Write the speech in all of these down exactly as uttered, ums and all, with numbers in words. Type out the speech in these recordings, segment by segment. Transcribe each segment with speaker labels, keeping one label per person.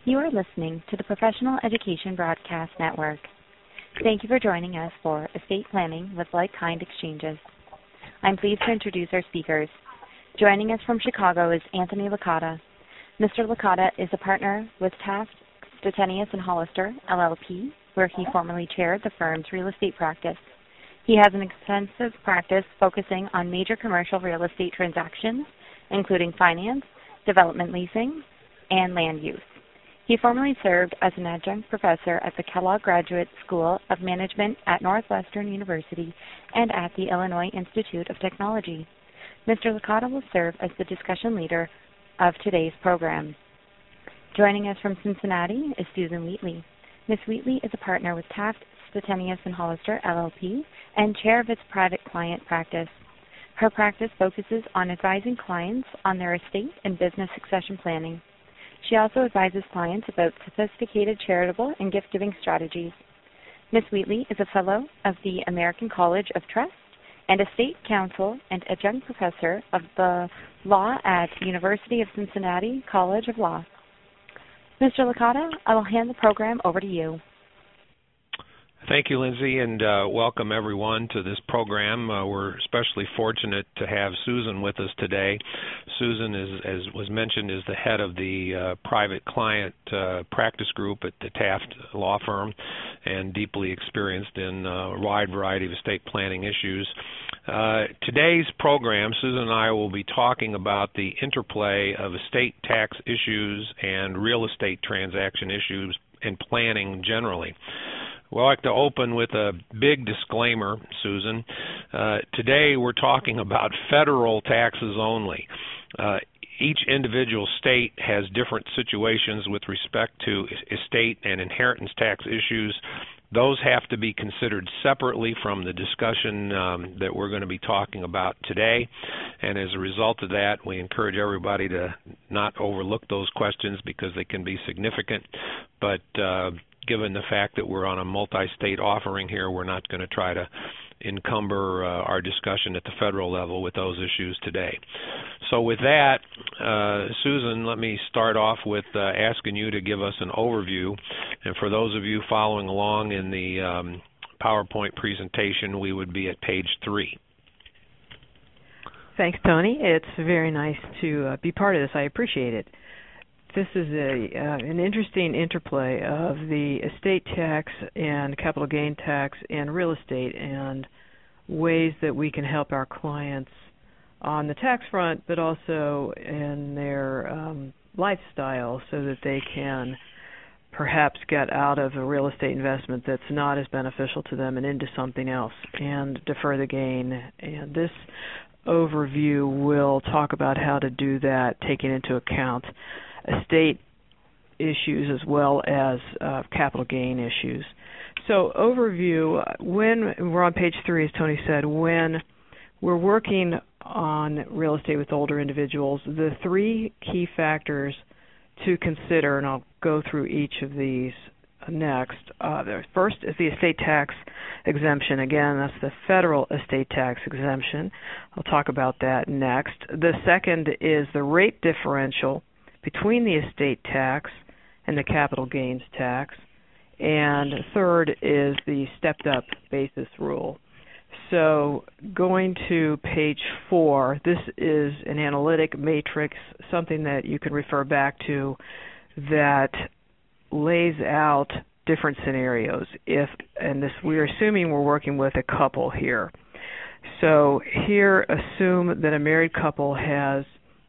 Speaker 1: You are listening to the Professional Education Broadcast Network. Thank you for joining us for Estate Planning with Like-Kind Exchanges. I'm pleased to introduce our speakers. Joining us from Chicago is Anthony Licata. Mister Licata is a partner with Taft, Stettinius and Hollister, L L P, where he formerly chaired the firm's real estate practice. He has an extensive practice focusing on major commercial real estate transactions, including finance, development leasing, and land use. He formerly served as an adjunct professor at the Kellogg Graduate School of Management at Northwestern University and at the Illinois Institute of Technology. Mister Licata will serve as the discussion leader of today's program. Joining us from Cincinnati is Susan Wheatley. Miz Wheatley is a partner with Taft, Stettinius and Hollister, L L P, and chair of its private client practice. Her practice focuses on advising clients on their estate and business succession planning. She also advises clients about sophisticated charitable and gift-giving strategies. Miz Wheatley is a fellow of the American College of Trust and a state counsel and adjunct professor of the law at University of Cincinnati College of Law. Mister Licata, I will hand the program over to you.
Speaker 2: Thank you, Lindsay, and uh, welcome everyone to this program. Uh, we're especially fortunate to have Susan with us today. Susan, is, as was mentioned, is the head of the uh, private client uh, practice group at the Taft Law Firm and deeply experienced in a wide variety of estate planning issues. Uh, today's program, Susan and I will be talking about the interplay of estate tax issues and real estate transaction issues and planning generally. Well, I'd like to open with a big disclaimer, Susan. Uh, today we're talking about federal taxes only. Uh, each individual state has different situations with respect to estate and inheritance tax issues. Those have to be considered separately from the discussion um, that we're going to be talking about today. And as a result of that, we encourage everybody to not overlook those questions because they can be significant. But uh, given the fact that we're on a multi-state offering here, we're not going to try to encumber uh, our discussion at the federal level with those issues today. So with that, uh, Susan, let me start off with uh, asking you to give us an overview. And for those of you following along in the um, PowerPoint presentation, we would be at page three.
Speaker 3: Thanks, Tony. It's very nice to uh, be part of this. I appreciate it. This is a uh, an interesting interplay of the estate tax and capital gain tax and real estate and ways that we can help our clients on the tax front, but also in their um, lifestyle so that they can perhaps get out of a real estate investment that's not as beneficial to them and into something else and defer the gain. And this overview will talk about how to do that, taking into account estate issues as well as uh, capital gain issues. So overview, when we're on page three, as Tony said, when we're working on real estate with older individuals, the three key factors to consider, and I'll go through each of these next. Uh, the first is the estate tax exemption. Again, that's the federal estate tax exemption. I'll talk about that next. The second is the rate differential between the estate tax and the capital gains tax. And third is the stepped-up basis rule. So going to page four, this is an analytic matrix, something that you can refer back to that lays out different scenarios. If and this, we're assuming we're working with a couple here. So here, assume that a married couple has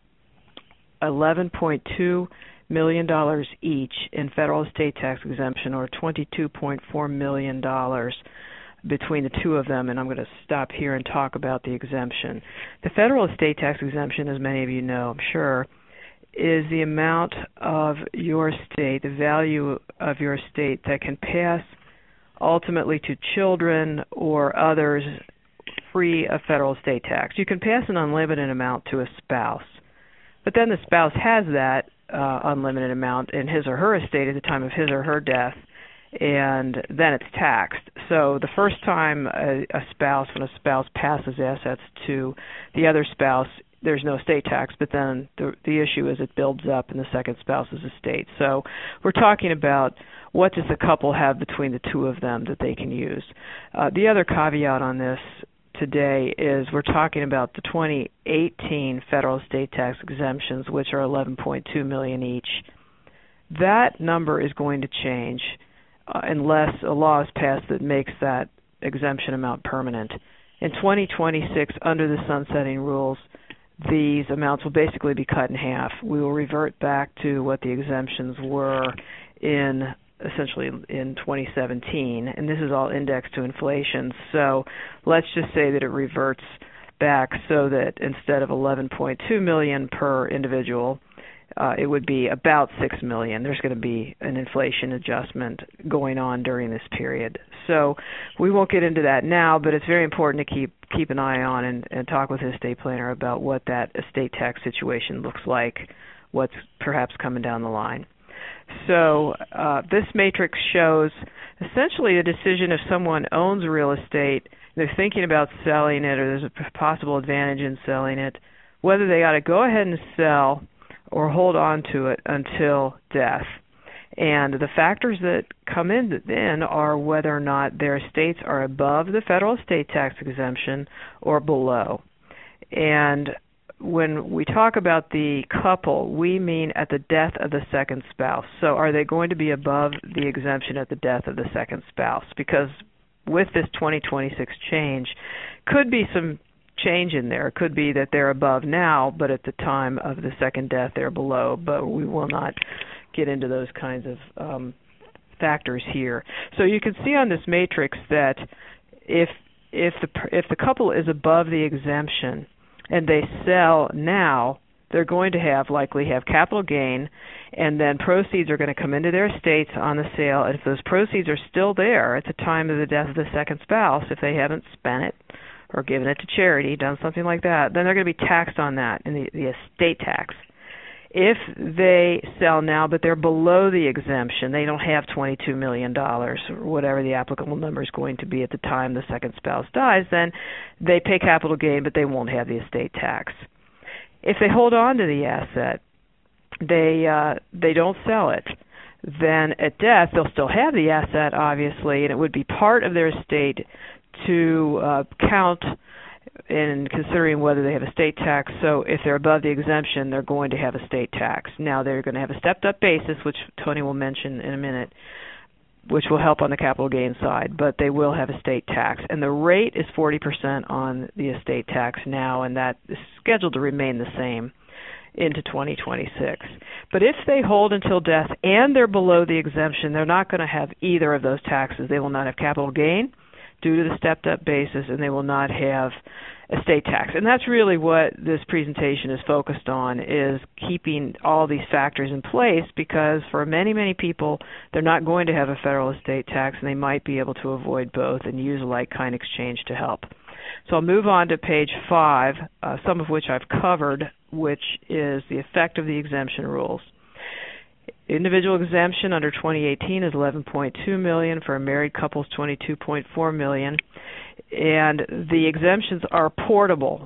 Speaker 3: eleven point two million dollars each in federal estate tax exemption, or twenty-two point four million dollars between the two of them, and I'm going to stop here and talk about the exemption. The federal estate tax exemption, as many of you know, I'm sure, is the amount of your estate, the value of your estate that can pass ultimately to children or others free of federal estate tax. You can pass an unlimited amount to a spouse, but then the spouse has that uh, unlimited amount in his or her estate at the time of his or her death, and then it's taxed. So the first time a, a spouse, when a spouse passes assets to the other spouse, there's no estate tax, but then the the issue is it builds up in the second spouse's estate. So we're talking about what does the couple have between the two of them that they can use. Uh, the other caveat on this today is we're talking about the twenty eighteen federal estate tax exemptions, which are eleven point two million dollars each. That number is going to change uh, unless a law is passed that makes that exemption amount permanent. In twenty twenty-six, under the sunsetting rules, these amounts will basically be cut in half. We will revert back to what the exemptions were in essentially in twenty seventeen, and this is all indexed to inflation. So let's just say that it reverts back so that instead of eleven point two million dollars per individual, Uh, it would be about six million dollars. There's going to be an inflation adjustment going on during this period. So we won't get into that now, but it's very important to keep keep an eye on and, and talk with his estate planner about what that estate tax situation looks like, what's perhaps coming down the line. So uh, this matrix shows essentially a decision if someone owns real estate, they're thinking about selling it, or there's a possible advantage in selling it, whether they got to go ahead and sell or hold on to it until death. And the factors that come in then are whether or not their estates are above the federal estate tax exemption or below. And when we talk about the couple, we mean at the death of the second spouse. So are they going to be above the exemption at the death of the second spouse? Because with this twenty twenty-six change, could be some change in there. It could be that they're above now, but at the time of the second death they're below, but we will not get into those kinds of um, factors here. So you can see on this matrix that if if the if the couple is above the exemption and they sell now, they're going to have likely have capital gain, and then proceeds are going to come into their estates on the sale. And if those proceeds are still there at the time of the death of the second spouse, if they haven't spent it or given it to charity, done something like that, then they're going to be taxed on that in the, the estate tax. If they sell now but they're below the exemption, they don't have twenty-two million dollars or whatever the applicable number is going to be at the time the second spouse dies, then they pay capital gain but they won't have the estate tax. If they hold on to the asset, they uh, they don't sell it, then at death they'll still have the asset, obviously, and it would be part of their estate to uh, count in considering whether they have estate tax. So if they're above the exemption, they're going to have estate tax. Now they're going to have a stepped-up basis, which Tony will mention in a minute, which will help on the capital gain side, but they will have estate tax. And the rate is forty percent on the estate tax now, and that is scheduled to remain the same into twenty twenty-six. But if they hold until death and they're below the exemption, they're not going to have either of those taxes. They will not have capital gain due to the stepped-up basis, and they will not have estate tax. And that's really what this presentation is focused on, is keeping all these factors in place, because for many, many people, they're not going to have a federal estate tax, and they might be able to avoid both and use a like-kind exchange to help. So I'll move on to page five, uh, some of which I've covered, which is the effect of the exemption rules. Individual exemption under twenty eighteen is eleven point two million dollars, for a married couple is twenty-two point four million dollars, and the exemptions are portable.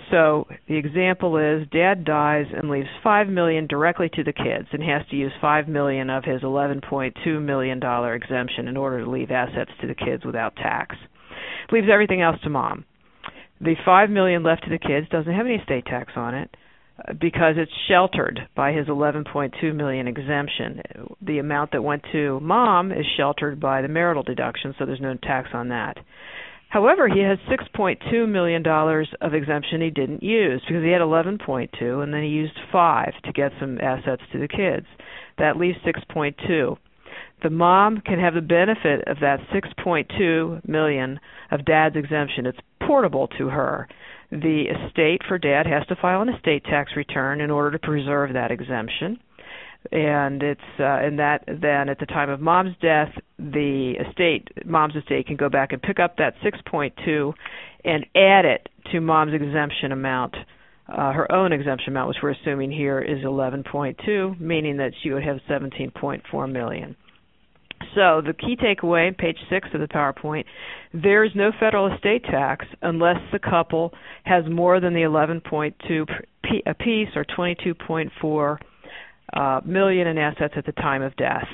Speaker 3: So the example is dad dies and leaves five million dollars directly to the kids and has to use five million dollars of his eleven point two million dollars exemption in order to leave assets to the kids without tax. Leaves everything else to mom. The five million dollars left to the kids doesn't have any estate tax on it, because it's sheltered by his eleven point two million dollars exemption. The amount that went to mom is sheltered by the marital deduction, so there's no tax on that. However, he has six point two million dollars of exemption he didn't use, because he had eleven point two and then he used five to get some assets to the kids. That leaves six point two. The mom can have the benefit of that six point two million dollars of dad's exemption. It's portable to her. The estate for dad has to file an estate tax return in order to preserve that exemption, and it's uh, and that then at the time of mom's death, the estate, mom's estate, can go back and pick up that six point two and add it to mom's exemption amount, uh, her own exemption amount, which we're assuming here is eleven point two, meaning that she would have seventeen point four million dollars. So the key takeaway, page six of the PowerPoint, there is no federal estate tax unless the couple has more than the eleven point two apiece or twenty-two point four uh, million in assets at the time of death.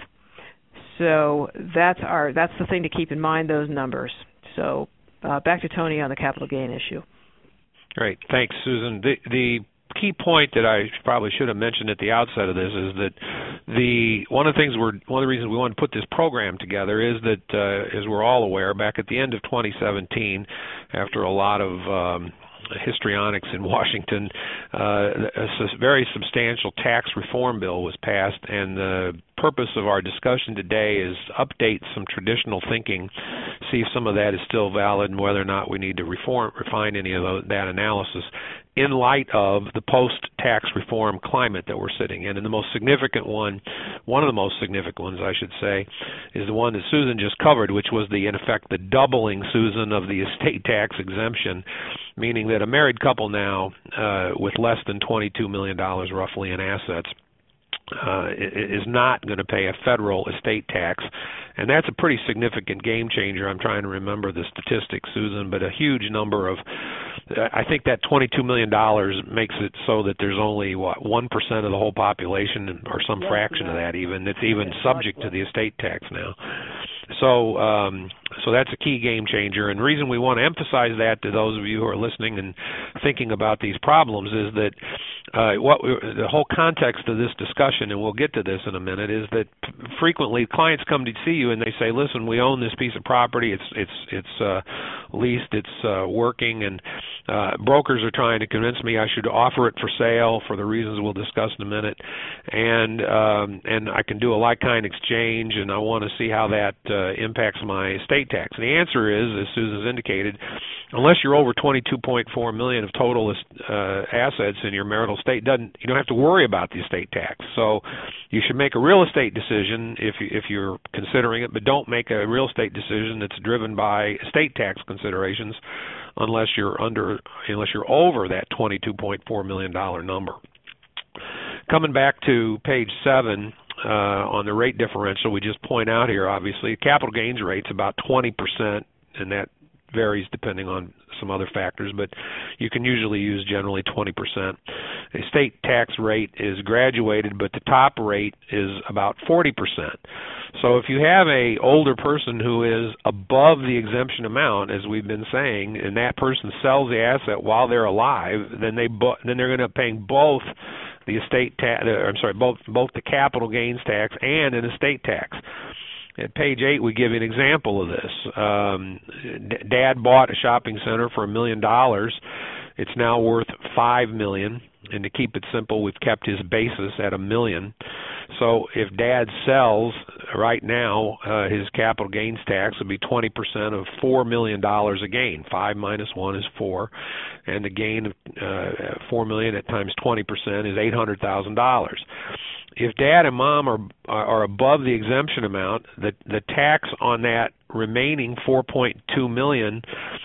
Speaker 3: So that's our that's the thing to keep in mind, those numbers. So uh, back to Tony on the capital gain issue.
Speaker 2: Great, thanks, Susan. The, the key point that I probably should have mentioned at the outset of this is that the one of the things we're one of the reasons we wanted to put this program together is that, uh, as we're all aware, back at the end of twenty seventeen, after a lot of um, histrionics in Washington, uh, a very substantial tax reform bill was passed, and the purpose of our discussion today is update some traditional thinking, see if some of that is still valid, and whether or not we need to reform, refine any of those, that analysis in light of the post-tax reform climate that we're sitting in. And the most significant one, one of the most significant ones, I should say, is the one that Susan just covered, which was the, in effect, the doubling, Susan, of the estate tax exemption, meaning that a married couple now uh, with less than twenty-two million dollars roughly in assets Uh, is not going to pay a federal estate tax, and that's a pretty significant game changer. I'm trying to remember the statistics, Susan, but a huge number of, I think that twenty-two million dollars makes it so that there's only, what, one percent of the whole population, or some yes, fraction yeah. of that even, that's even yes, subject to the estate tax now. So um, so that's a key game changer, and the reason we want to emphasize that to those of you who are listening and thinking about these problems is that uh, what we, the whole context of this discussion, and we'll get to this in a minute, is that frequently clients come to see you and they say, listen, we own this piece of property, it's it's it's uh, leased, it's uh, working, and uh, brokers are trying to convince me I should offer it for sale for the reasons we'll discuss in a minute, and um, and I can do a like-kind exchange, and I want to see how that uh, impacts my estate tax. And the answer is, as Susan's indicated, unless you're over twenty-two point four million dollars of total uh, assets in your marital estate, doesn't you don't have to worry about the estate tax. So you should make a real estate decision if you, if you're considering it, but don't make a real estate decision that's driven by estate tax considerations unless you're under unless you're over that twenty-two point four million dollars number. Coming back to page seven, uh, on the rate differential, we just point out here, obviously, capital gains rate's about twenty percent, and that varies depending on some other factors, but you can usually use generally twenty percent. The estate tax rate is graduated, but the top rate is about forty percent. So if you have a older person who is above the exemption amount, as we've been saying, and that person sells the asset while they're alive, then they bo- then they're going to end up paying both the estate tax, I'm sorry, both both the capital gains tax and an estate tax. At page eight, we give you an example of this. Um, d- Dad bought a shopping center for a million dollars. It's now worth five million, and to keep it simple, we've kept his basis at a million. So if Dad sells right now, uh, his capital gains tax would be twenty percent of four million dollars a gain. Five minus one is four, and the gain of uh, four million at times twenty percent is eight hundred thousand dollars. If Dad and Mom are are above the exemption amount, the the tax on that remaining four point two million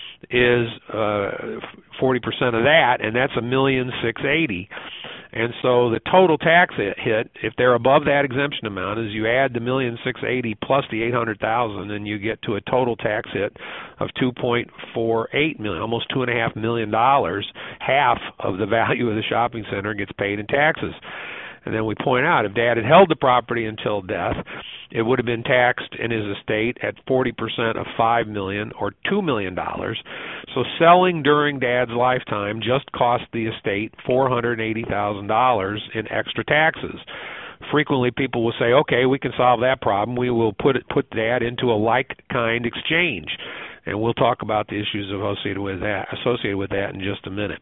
Speaker 2: is uh, forty percent of that, and that's a million six eighty. And so the total tax hit, if they're above that exemption amount, is you add the million six eighty plus the eight hundred thousand, and you get to a total tax hit of two point four eight million, almost two and a half million dollars. Half of the value of the shopping center gets paid in taxes. And then we point out, if Dad had held the property until death, it would have been taxed in his estate at forty percent of five million dollars or two million dollars. So selling during Dad's lifetime just cost the estate four hundred eighty thousand dollars in extra taxes. Frequently people will say, okay, we can solve that problem. We will put it, put Dad into a like-kind exchange. And we'll talk about the issues associated with that, associated with that in just a minute.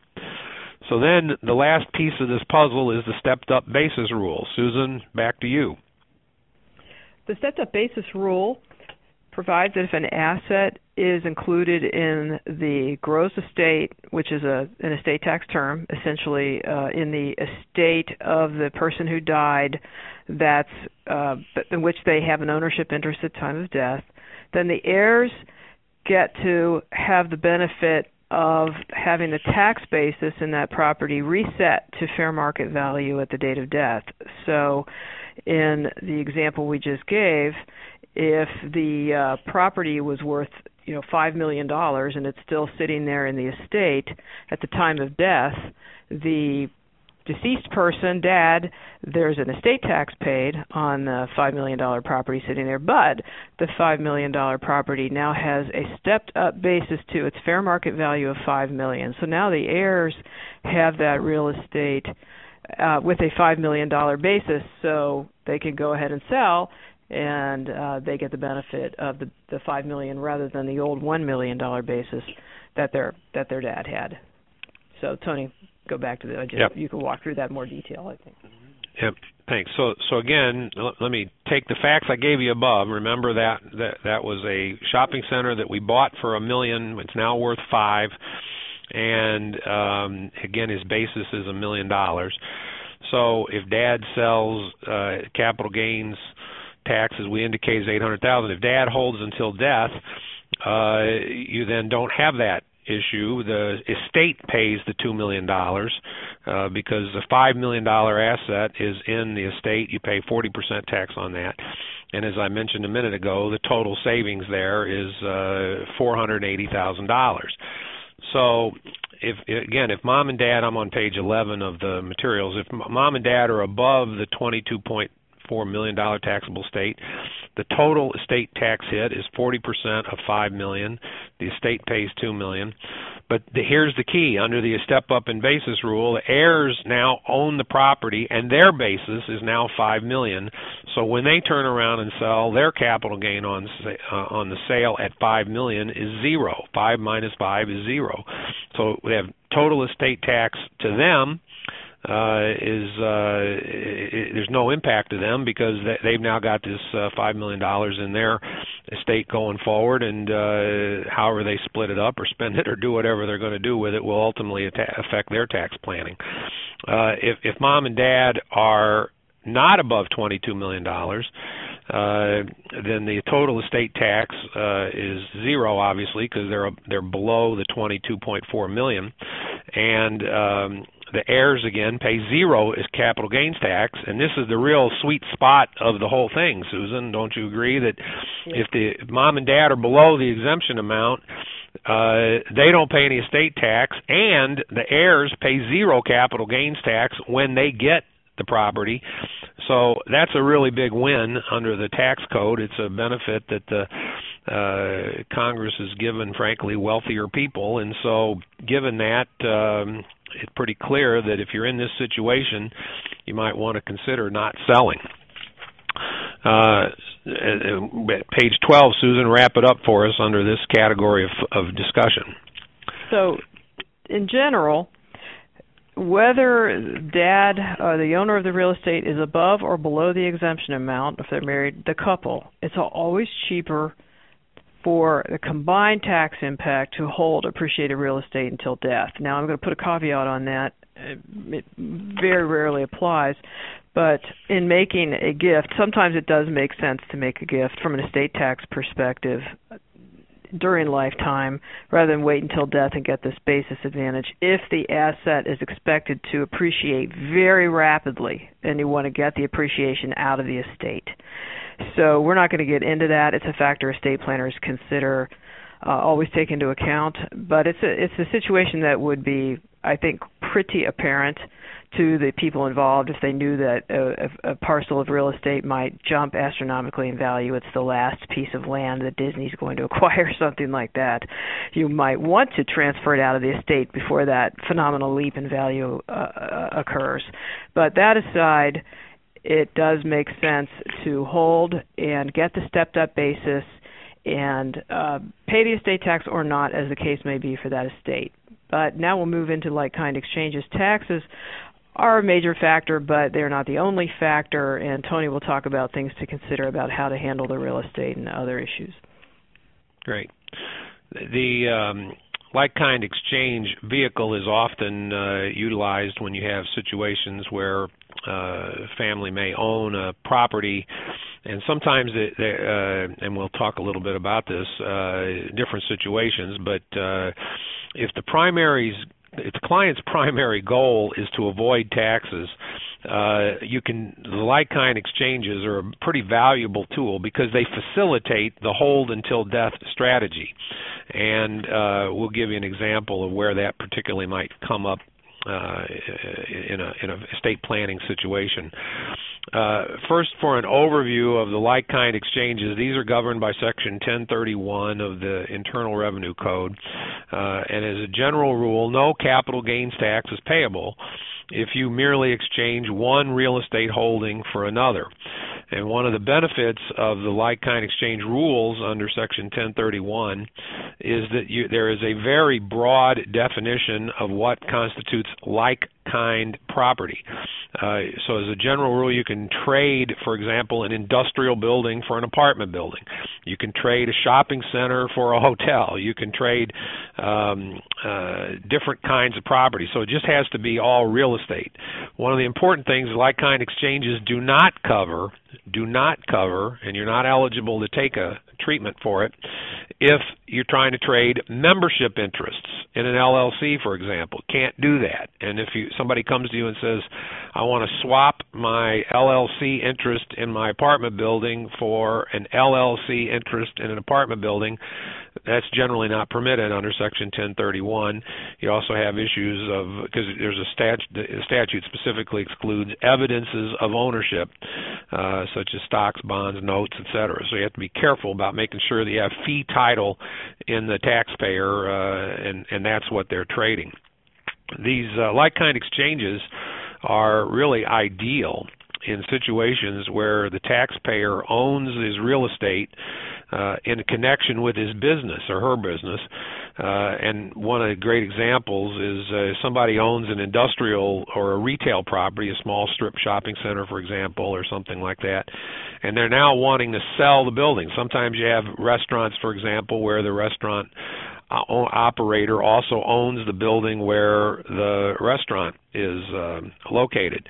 Speaker 2: So then the last piece of this puzzle is the stepped-up basis rule. Susan, back to you.
Speaker 3: The stepped-up basis rule provides that if an asset is included in the gross estate, which is a, an estate tax term, essentially uh, in the estate of the person who died, that's uh, in which they have an ownership interest at time of death, then the heirs get to have the benefit of having the tax basis in that property reset to fair market value at the date of death. So in the example we just gave, if the uh, property was worth, you know, five million dollars and it's still sitting there in the estate at the time of death, the deceased person, dad, there's an estate tax paid on the five million dollars property sitting there, but the five million dollars property now has a stepped-up basis to its fair market value of five million dollars. So now the heirs have that real estate uh, with a five million dollars basis, so they can go ahead and sell, and uh, they get the benefit of the, the five million dollars rather than the old one million dollars basis that their that their dad had. So, Tony, go back to the. Just, yep. You can walk through that in more detail, I think.
Speaker 2: Yep. Thanks. So, so again, l- let me take the facts I gave you above. Remember that that that was a shopping center that we bought for a million. It's now worth five, and um, again, his basis is a million dollars. So, if Dad sells, uh, capital gains tax, as we indicate, is eight hundred thousand. If Dad holds until death, uh, you then don't have that issue. The estate pays the two million dollars uh, because the five million dollars asset is in the estate. You pay forty percent tax on that. And as I mentioned a minute ago, the total savings there is uh, four hundred eighty thousand dollars. So, if again, if Mom and Dad, I'm on page eleven of the materials, if Mom and Dad are above the twenty-two point four million dollars taxable estate, the total estate tax hit is forty percent of five million dollars. The estate pays two million dollars. But the, here's the key. Under the step-up in basis rule, the heirs now own the property, and their basis is now five million dollars. So when they turn around and sell, their capital gain on uh, on the sale at five million dollars is zero. five minus five is zero. So we have total estate tax to them. Uh, is uh, it, there's no impact to them because they, they've now got this uh, five million dollars in their estate going forward, and uh, however they split it up or spend it or do whatever they're going to do with it will ultimately atta- affect their tax planning. Uh, if, if Mom and Dad are not above twenty-two million dollars, uh, then the total estate tax uh, is zero, obviously, because they're they're below the twenty-two point four million dollars, and um, the heirs, again, pay zero as capital gains tax, and this is the real sweet spot of the whole thing, Susan. Don't you agree that yeah. if the if Mom and Dad are below the exemption amount, uh, they don't pay any estate tax, and the heirs pay zero capital gains tax when they get the property? So that's a really big win under the tax code. It's a benefit that the uh, Congress has given, frankly, wealthier people, and so given that, um, it's pretty clear that if you're in this situation, you might want to consider not selling. Uh, page twelve, Susan, wrap it up for us under this category of, of discussion.
Speaker 3: So, in general, whether Dad, uh, the owner of the real estate, is above or below the exemption amount, if they're married, the couple, it's always cheaper for the combined tax impact to hold appreciated real estate until death. Now, I'm going to put a caveat on that. It very rarely applies, but in making a gift, sometimes it does make sense to make a gift from an estate tax perspective during lifetime rather than wait until death and get this basis advantage if the asset is expected to appreciate very rapidly and you want to get the appreciation out of the estate. So we're not going to get into that. It's a factor estate planners consider, uh, always take into account, but it's a, it's a situation that would be, I think, pretty apparent to the people involved if they knew that a, a parcel of real estate might jump astronomically in value. It's the last piece of land that Disney's going to acquire, something like that. You might want to transfer it out of the estate before that phenomenal leap in value uh, occurs. But that aside, it does make sense to hold and get the stepped-up basis and uh, pay the estate tax or not, as the case may be for that estate. But now we'll move into like-kind exchanges. Taxes are a major factor, but they're not the only factor, and Tony will talk about things to consider about how to handle the real estate and other issues. Great.
Speaker 2: The um, like-kind exchange vehicle is often uh, utilized when you have situations where uh, family may own a property, and sometimes, it, uh, and we'll talk a little bit about this, uh, different situations, but uh, if the primary's if the client's primary goal is to avoid taxes, uh, you can the like-kind exchanges are a pretty valuable tool because they facilitate the hold until death strategy, and uh, we'll give you an example of where that particularly might come up uh, in a in a estate planning situation. Uh, first, for an overview of the like-kind exchanges, these are governed by Section ten thirty-one of the Internal Revenue Code, uh, and as a general rule, no capital gains tax is payable if you merely exchange one real estate holding for another. And one of the benefits of the like-kind exchange rules under Section ten thirty-one is that you, there is a very broad definition of what constitutes like-kind property. Uh, so as a general rule, you can trade, for example, an industrial building for an apartment building. You can trade a shopping center for a hotel. You can trade um, uh, different kinds of property. So it just has to be all real estate. One of the important things like-kind exchanges do not cover, do not cover, and you're not eligible to take a treatment for it if you're trying to trade membership interests in an L L C, for example. Can't do that. And if you somebody comes to you and says, I want to swap my L L C interest in my apartment building for an L L C interest in an apartment building, that's generally not permitted under Section ten thirty-one. You also have issues of, because there's a statute, the statute specifically excludes evidences of ownership, uh, such as stocks, bonds, notes, et cetera. So you have to be careful about making sure that you have fee title in the taxpayer, uh, and, and that's what they're trading. These uh, like-kind exchanges are really ideal in situations where the taxpayer owns his real estate uh, in connection with his business or her business. Uh, and one of the great examples is uh, somebody owns an industrial or a retail property, a small strip shopping center, for example, or something like that, and they're now wanting to sell the building. Sometimes you have restaurants, for example, where the restaurant uh, operator also owns the building where the restaurant is uh, located.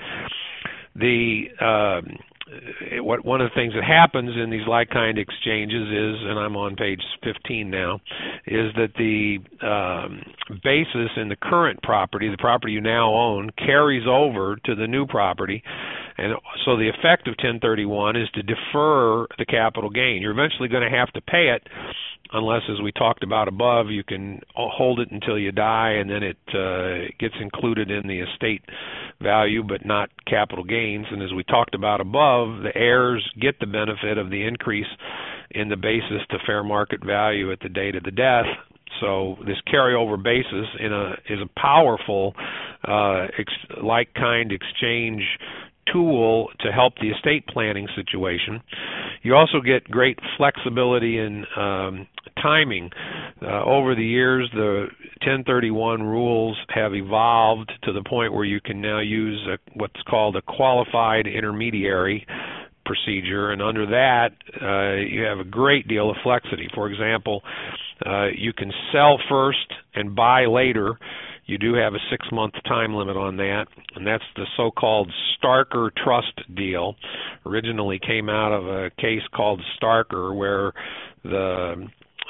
Speaker 2: The um, what one of the things that happens in these like-kind exchanges is, and I'm on page fifteen now, is that the um, basis in the current property, the property you now own, carries over to the new property, and so the effect of ten thirty-one is to defer the capital gain. You're eventually going to have to pay it, unless, as we talked about above, you can hold it until you die, and then it uh, gets included in the estate value, but not capital gains. And as we talked about above, the heirs get the benefit of the increase in the basis to fair market value at the date of the death. So this carryover basis in a is a powerful uh, ex- like-kind exchange tool to help the estate planning situation. You also get great flexibility in um, timing. Uh, over the years, the ten thirty-one rules have evolved to the point where you can now use a, what's called a qualified intermediary procedure, and under that, uh, you have a great deal of flexity. For example, uh, you can sell first and buy later. You do have a six-month time limit on that, and that's the so-called Starker Trust deal. Originally came out of a case called Starker, where the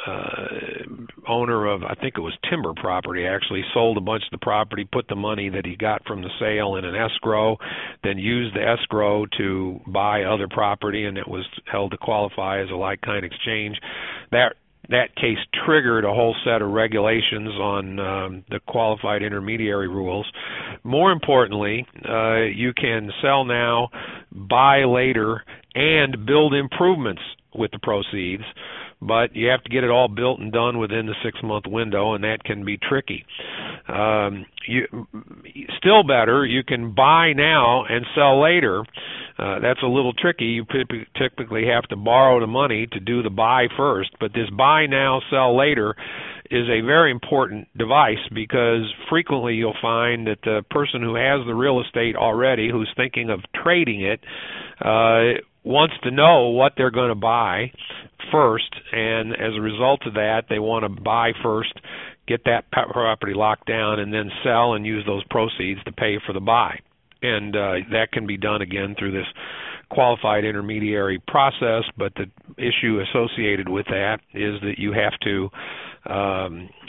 Speaker 2: uh, owner of, I think it was timber property, actually sold a bunch of the property, put the money that he got from the sale in an escrow, then used the escrow to buy other property, and it was held to qualify as a like-kind exchange. That That case triggered a whole set of regulations on um, the qualified intermediary rules. More importantly, uh, you can sell now, buy later, and build improvements with the proceeds, but you have to get it all built and done within the six-month window, and that can be tricky. Um, you, still better, you can buy now and sell later. Uh, that's a little tricky. You typically have to borrow the money to do the buy first, but this buy now, sell later is a very important device, because frequently you'll find that the person who has the real estate already, who's thinking of trading it, uh, wants to know what they're going to buy first, and as a result of that, they want to buy first, get that property locked down, and then sell and use those proceeds to pay for the buy. And uh, that can be done, again, through this qualified intermediary process, but the issue associated with that is that you have to um,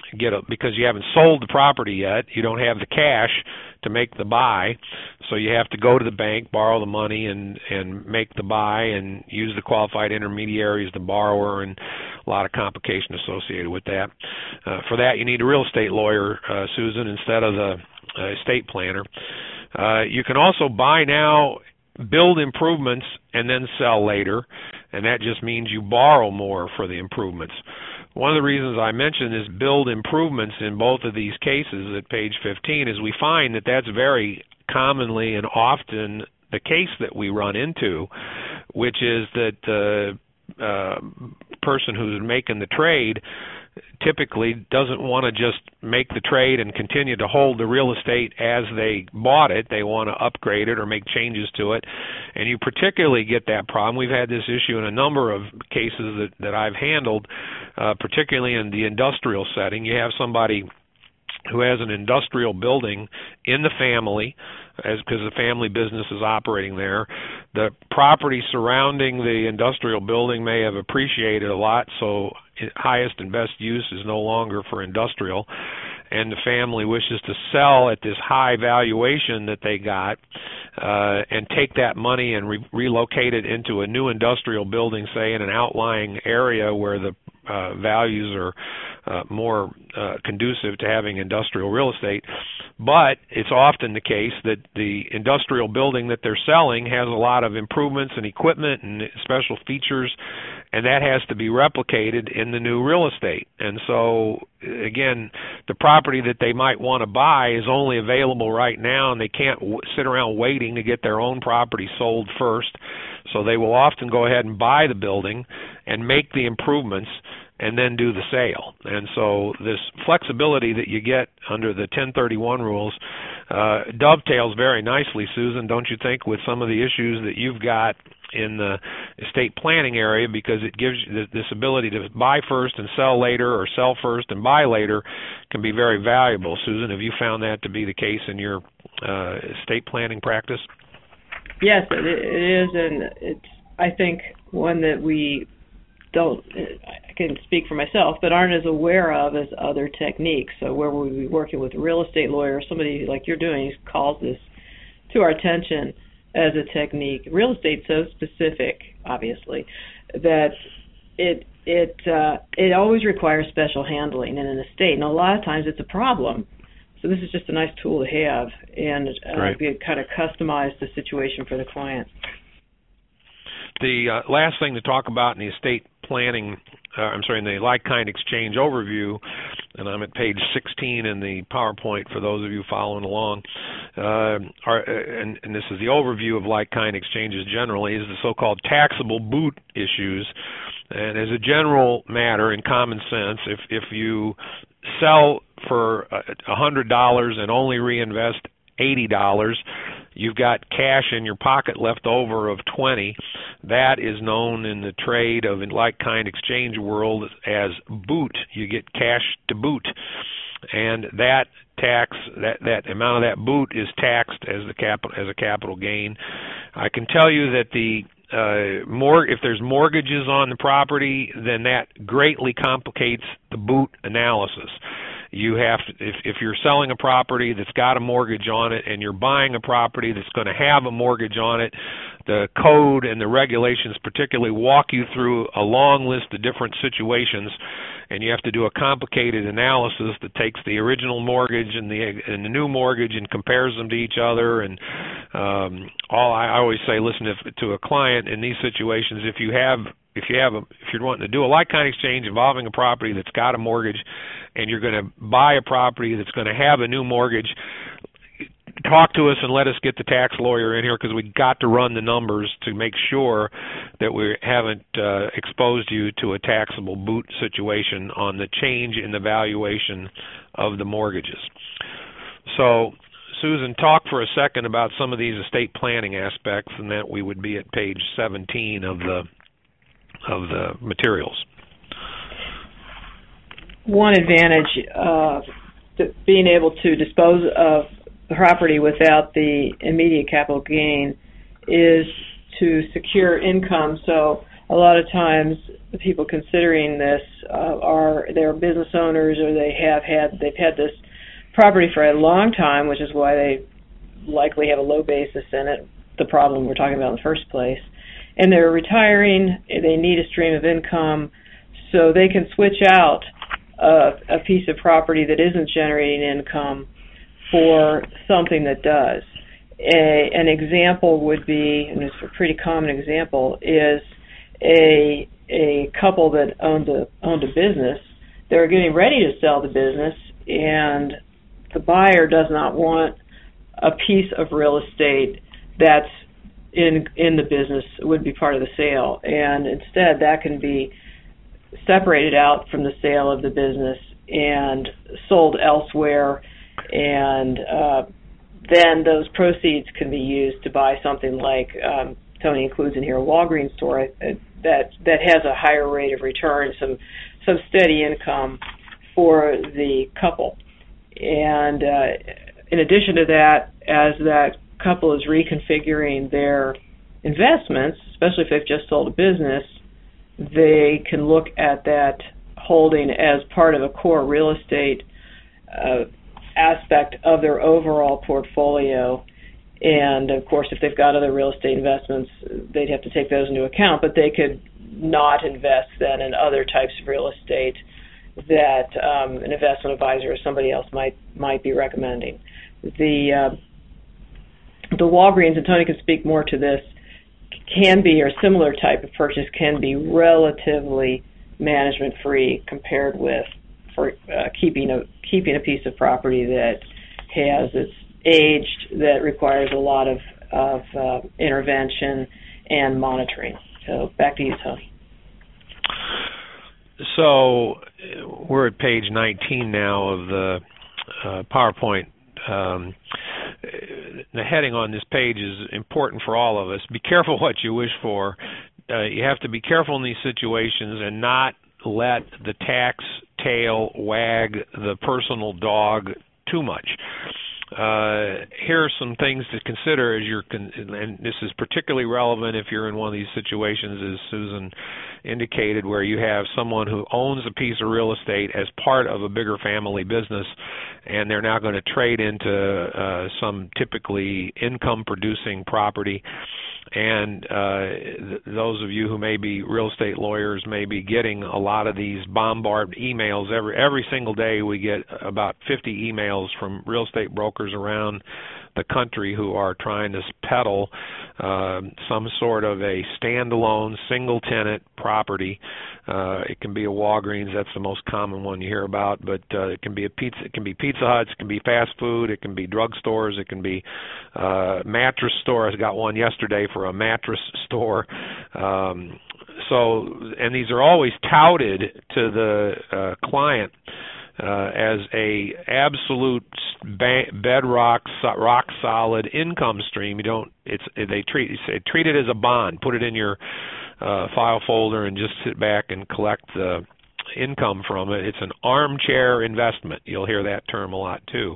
Speaker 2: get a, because you haven't sold the property yet, you don't have the cash to make the buy, so you have to go to the bank, borrow the money, and and make the buy, and use the qualified intermediary as the borrower, and a lot of complication associated with that. Uh, for that, you need a real estate lawyer, uh, Susan, instead of the uh, estate planner. Uh, you can also buy now, build improvements, and then sell later, and that just means you borrow more for the improvements. One of the reasons I mentioned is build improvements in both of these cases at page fifteen is we find that that's very commonly and often the case that we run into, which is that the uh, person who's making the trade typically doesn't want to just make the trade and continue to hold the real estate as they bought it. They want to upgrade it or make changes to it. And you particularly get that problem. We've had this issue in a number of cases that, that I've handled, uh, particularly in the industrial setting. You have somebody who has an industrial building in the family, as because the family business is operating there. The property surrounding the industrial building may have appreciated a lot, so highest and best use is no longer for industrial, and the family wishes to sell at this high valuation that they got uh, and take that money and re- relocate it into a new industrial building, say in an outlying area where the uh, values are uh, more uh, conducive to having industrial real estate. But it's often the case that the industrial building that they're selling has a lot of improvements and equipment and special features, and that has to be replicated in the new real estate. And so, again, the property that they might want to buy is only available right now, and they can't w- sit around waiting to get their own property sold first. So they will often go ahead and buy the building and make the improvements and then do the sale. And so this flexibility that you get under the ten thirty-one rules uh, dovetails very nicely, Susan, don't you think, with some of the issues that you've got in the estate planning area, because it gives you this ability to buy first and sell later, or sell first and buy later, can be very valuable. Susan, have you found that to be the case in your uh, estate planning practice?
Speaker 3: Yes, it, it is, and it's, I think, one that we don't, I can speak for myself, but aren't as aware of as other techniques. So where we'll be working with a real estate lawyer, somebody like you're doing, calls this to our attention as a technique. Real estate's so specific, obviously, that it it uh, it always requires special handling in an estate, and a lot of times it's a problem. So this is just a nice tool to have, and uh,
Speaker 2: right.
Speaker 3: be kind of customize the situation for the client.
Speaker 2: The uh, last thing to talk about in the estate planning, uh, I'm sorry, in the like-kind exchange overview, and I'm at page sixteen in the PowerPoint for those of you following along, uh, are, and, and this is the overview of like-kind exchanges generally, is the so-called taxable boot issues. And as a general matter, in common sense, if, if you sell for one hundred dollars and only reinvest eighty dollars, you've got cash in your pocket left over of twenty. That is known in the trade of in like-kind exchange world as boot. You get cash to boot, and that tax, that that amount of that boot is taxed as the capital as a capital gain. I can tell you that the uh, more if there's mortgages on the property, then that greatly complicates the boot analysis. You have to, if, if you're selling a property that's got a mortgage on it and you're buying a property that's going to have a mortgage on it, the code and the regulations particularly walk you through a long list of different situations, and you have to do a complicated analysis that takes the original mortgage and the and the new mortgage and compares them to each other. And um, all I always say, listen, if, to a client in these situations, if you have If you have a, if you're wanting to do a like-kind exchange involving a property that's got a mortgage, and you're going to buy a property that's going to have a new mortgage, talk to us and let us get the tax lawyer in here, because we got to run the numbers to make sure that we haven't uh, exposed you to a taxable boot situation on the change in the valuation of the mortgages. So, Susan, talk for a second about some of these estate planning aspects, and that we would be at page seventeen of the of the materials.
Speaker 3: One advantage of being able to dispose of the property without the immediate capital gain is to secure income. So a lot of times the people considering this uh, are they're business owners, or they have had they've had this property for a long time, which is why they likely have a low basis in it, the problem we're talking about in the first place. And they're retiring, they need a stream of income, so they can switch out a, a piece of property that isn't generating income for something that does. A, an example would be, and it's a pretty common example, is a a couple that owned a owned a business. They're getting ready to sell the business, and the buyer does not want a piece of real estate that's in in the business, would be part of the sale, and instead that can be separated out from the sale of the business and sold elsewhere, and uh, then those proceeds can be used to buy something like, um, Tony includes in here, a Walgreens store uh, that that has a higher rate of return, some some steady income for the couple. And uh, in addition to that, as that couple is reconfiguring their investments, especially if they've just sold a business, they can look at that holding as part of a core real estate uh, aspect of their overall portfolio. And of course, if they've got other real estate investments, they'd have to take those into account, but they could not invest then in other types of real estate that um, an investment advisor or somebody else might might be recommending. The uh, the Walgreens, and Tony can speak more to this, can be, or similar type of purchase can be relatively management free compared with for uh, keeping a keeping a piece of property that has its aged, that requires a lot of of uh, intervention and monitoring. So back to you, Tony.
Speaker 2: So we're at page nineteen now of the uh, PowerPoint. Um, the heading on this page is important for all of us. Be careful what you wish for. Uh, you have to be careful in these situations and not let the tax tail wag the personal dog too much. Uh, here are some things to consider as you're, con- and this is particularly relevant if you're in one of these situations, as Susan indicated, where you have someone who owns a piece of real estate as part of a bigger family business, and they're now going to trade into uh, some typically income-producing property. And uh, th- those of you who may be real estate lawyers may be getting a lot of these bombarded emails. Every every single day we get about fifty emails from real estate brokers around the country who are trying to peddle uh, some sort of a standalone single-tenant property. Uh, it can be a Walgreens, that's the most common one you hear about, but uh, it can be a pizza. It can be Pizza Huts. It can be fast food. It can be drugstores. It can be uh, mattress store. I got one yesterday for a mattress store. Um, so, and these are always touted to the uh, client Uh, as a absolute ba- bedrock, so- rock solid income stream. You don't. It's they treat say, treat it as a bond. Put it in your uh, file folder and just sit back and collect the income from it. It's an armchair investment. You'll hear that term a lot too.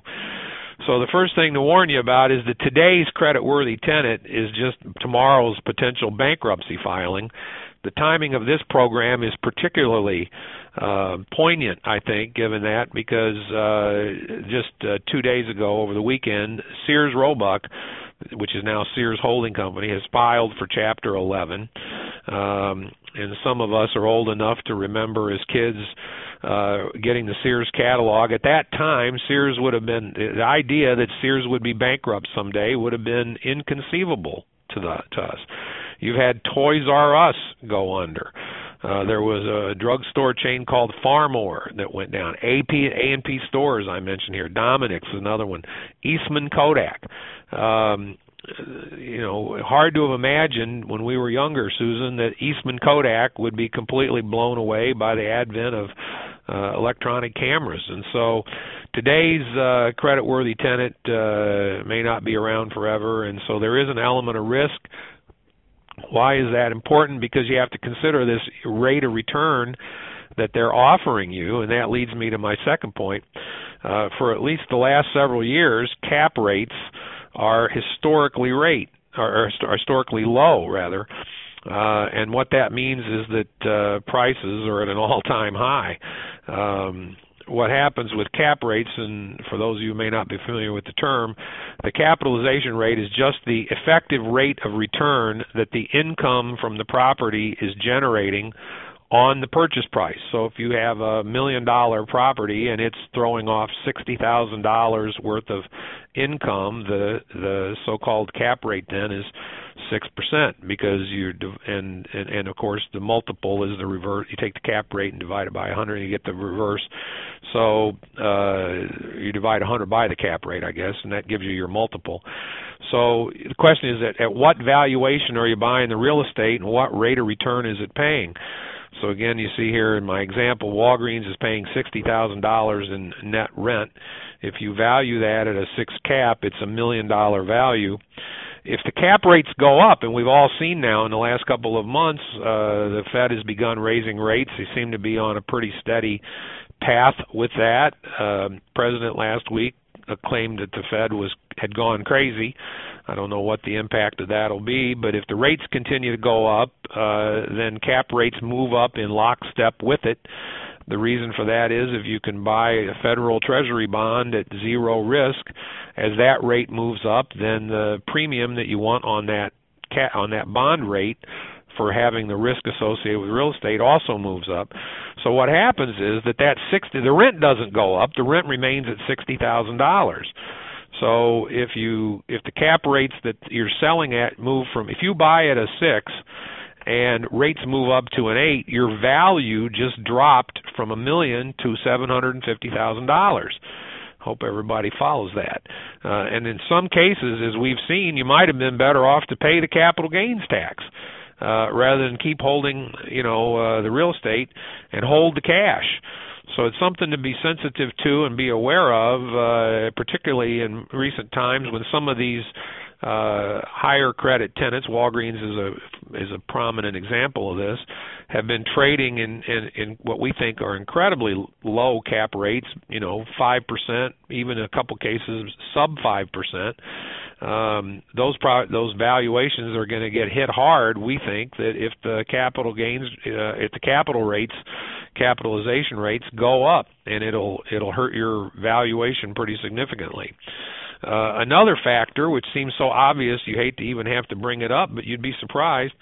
Speaker 2: So the first thing to warn you about is that today's credit-worthy tenant is just tomorrow's potential bankruptcy filing. The timing of this program is particularly uh, poignant, I think, given that, because uh, just uh, two days ago over the weekend, Sears Roebuck, which is now Sears Holding Company, has filed for Chapter eleven. Um, and some of us are old enough to remember as kids uh, getting the Sears catalog. At that time, Sears would have been, the idea that Sears would be bankrupt someday would have been inconceivable to, the, to us. You've had Toys R Us go under. Uh, there was a drugstore chain called Farmore that went down. A P, A and P Stores, I mentioned here. Dominic's is another one. Eastman Kodak. Um, you know, hard to have imagined when we were younger, Susan, that Eastman Kodak would be completely blown away by the advent of uh, electronic cameras. And so today's uh, credit-worthy tenant uh, may not be around forever, and so there is an element of risk. Why is that important? Because you have to consider this rate of return that they're offering you, and that leads me to my second point. Uh, for at least the last several years, cap rates are historically rate, or, or historically low, rather. Uh, and what that means is that uh, prices are at an all-time high. Um, what happens with cap rates, and for those of you who may not be familiar with the term, the capitalization rate is just the effective rate of return that the income from the property is generating on the purchase price. So if you have a million dollar property and it's throwing off sixty thousand dollars worth of income, the the so-called cap rate then is six percent, because you're and, and and of course the multiple is the reverse. You take the cap rate and divide it by one hundred and you get the reverse. So uh, you divide one hundred by the cap rate, I guess, and that gives you your multiple. So the question is, at, at what valuation are you buying the real estate, and what rate of return is it paying? So again, you see here in my example, Walgreens is paying sixty thousand dollars in net rent. If you value that at a six cap, it's a million dollar value. If the cap rates go up, and we've all seen now in the last couple of months, uh, the Fed has begun raising rates. They seem to be on a pretty steady path with that. Uh, President last week claimed that the Fed was had gone crazy. I don't know what the impact of that will be, but if the rates continue to go up, uh, then cap rates move up in lockstep with it. The reason for that is if you can buy a federal treasury bond at zero risk, as that rate moves up, then the premium that you want on that ca- on that bond rate for having the risk associated with real estate also moves up. So what happens is that that sixty, the rent doesn't go up, the rent remains at sixty thousand dollars. So if you if the cap rates that you're selling at move from, if you buy at a six and rates move up to an eight, your value just dropped from a million to seven hundred and fifty thousand dollars. Hope everybody follows that. Uh, and in some cases, as we've seen, you might have been better off to pay the capital gains tax uh, rather than keep holding, you know, uh, the real estate and hold the cash. So it's something to be sensitive to and be aware of, uh, particularly in recent times when some of these uh, higher credit tenants, Walgreens is a is a prominent example of this, have been trading in, in, in what we think are incredibly low cap rates, you know, five percent, even in a couple cases sub five percent. Um, those pro- those valuations are going to get hit hard. We think that if the capital gains, uh, if the capital rates, capitalization rates go up, and it'll it'll hurt your valuation pretty significantly. Uh, another factor, which seems so obvious, you hate to even have to bring it up, but you'd be surprised.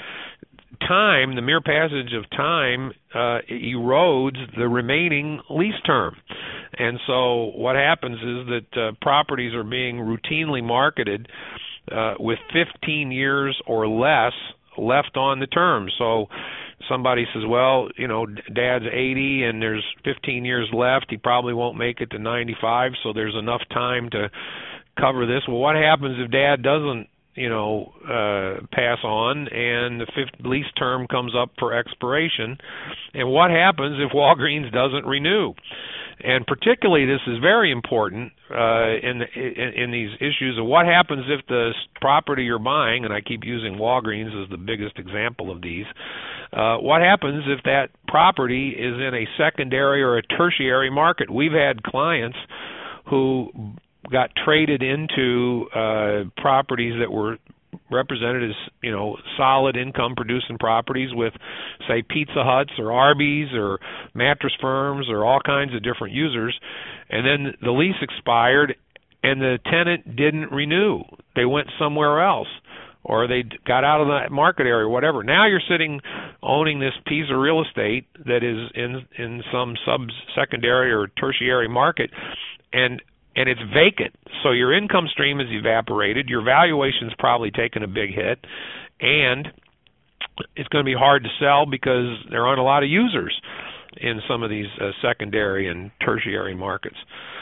Speaker 2: Time, the mere passage of time, uh, erodes the remaining lease term. And so what happens is that uh, properties are being routinely marketed uh, with fifteen years or less left on the term. So somebody says, well, you know, Dad's eighty and there's fifteen years left. He probably won't make it to ninety-five, so there's enough time to cover this. Well, what happens if Dad doesn't, you know, uh, pass on and the fifth lease term comes up for expiration? And what happens if Walgreens doesn't renew? And particularly, this is very important uh, in, in in these issues of what happens if the property you're buying, and I keep using Walgreens as the biggest example of these, uh, what happens if that property is in a secondary or a tertiary market? We've had clients who got traded into uh, properties that were represented as, you know, solid income producing properties with, say, Pizza Huts or Arby's or Mattress Firms or all kinds of different users, and then the lease expired and the tenant didn't renew. They went somewhere else, or they got out of that market area, or whatever. Now you're sitting owning this piece of real estate that is in in some sub-secondary or tertiary market, and and it's vacant. So your income stream has evaporated, your valuation's probably taken a big hit, and it's going to be hard to sell because there aren't a lot of users in some of these uh, secondary and tertiary markets.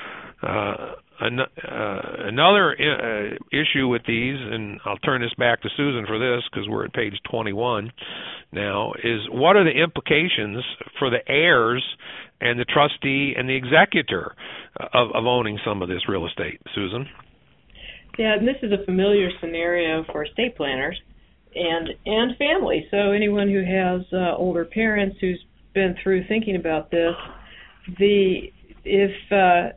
Speaker 2: Uh, an- uh, another uh, issue with these, and I'll turn this back to Susan for this because we're at page twenty-one now, is what are the implications for the heirs and the trustee and the executor of, of owning some of this real estate? Susan?
Speaker 3: Yeah, and this is a familiar scenario for estate planners and and families. So anyone who has uh, older parents who's been through thinking about this, the if uh,